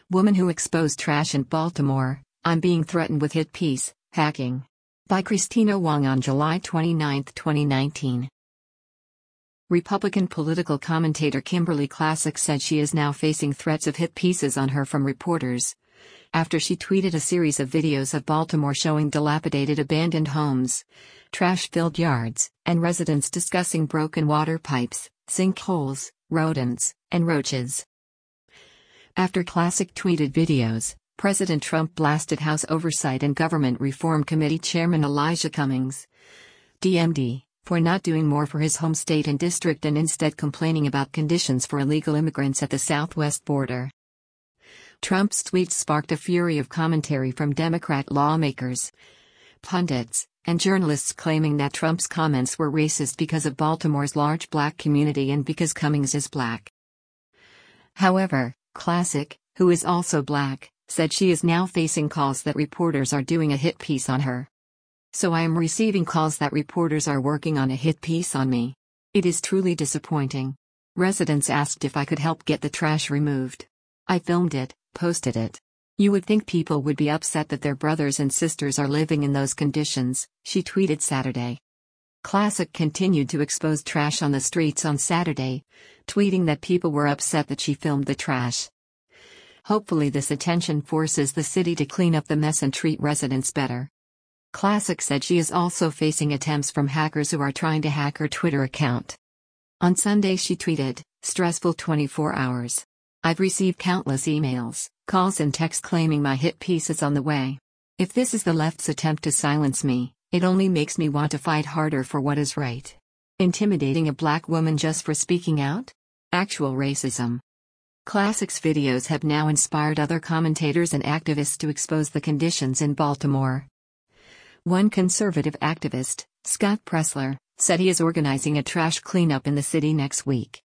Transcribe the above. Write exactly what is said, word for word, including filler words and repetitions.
Woman who exposed trash in Baltimore, I'm being threatened with hit piece, hacking. By Christina Wong on July twenty-ninth, twenty nineteen. Republican political commentator Kimberly Classic said she is now facing threats of hit pieces on her from reporters, after she tweeted a series of videos of Baltimore showing dilapidated abandoned homes, trash-filled yards, and residents discussing broken water pipes, sinkholes, rodents, and roaches. After Classic tweeted videos, President Trump blasted House Oversight and Government Reform Committee Chairman Elijah Cummings, D M D, for not doing more for his home state and district and instead complaining about conditions for illegal immigrants at the southwest border. Trump's tweets sparked a fury of commentary from Democrat lawmakers, pundits, and journalists claiming that Trump's comments were racist because of Baltimore's large black community and because Cummings is black. However, Classic, who is also black, said she is now facing calls that reporters are doing a hit piece on her. So I am receiving calls that reporters are working on a hit piece on me. It is truly disappointing. Residents asked if I could help get the trash removed. I filmed it, posted it. You would think people would be upset that their brothers and sisters are living in those conditions, she tweeted Saturday. Classic continued to expose trash on the streets on Saturday, tweeting that people were upset that she filmed the trash. Hopefully this attention forces the city to clean up the mess and treat residents better. Classic said she is also facing attempts from hackers who are trying to hack her Twitter account. On Sunday she tweeted, "Stressful twenty-four hours. I've received countless emails, calls and texts claiming my hit piece is on the way. If this is the left's attempt to silence me, it only makes me want to fight harder for what is right. Intimidating a black woman just for speaking out? Actual racism." Classic's videos have now inspired other commentators and activists to expose the conditions in Baltimore. One conservative activist, Scott Pressler, said he is organizing a trash cleanup in the city next week.